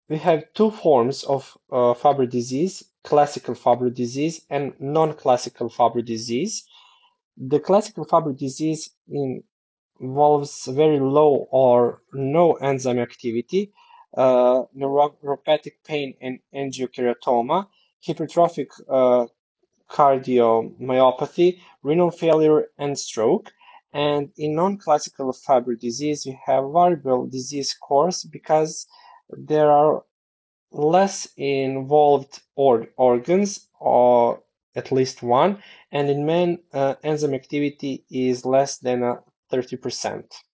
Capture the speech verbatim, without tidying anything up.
we have two forms of uh, Fabry disease, classical Fabry disease and non-classical Fabry disease. The classical Fabry disease in, involves very low or no enzyme activity, uh, neuropathic pain and angiokeratoma, hypertrophic uh, cardiomyopathy, renal failure, and stroke. And in non-classical Fabry disease, we have variable disease course because there are less involved or organs, or at least one, and in men, uh, enzyme activity is less than uh, thirty percent.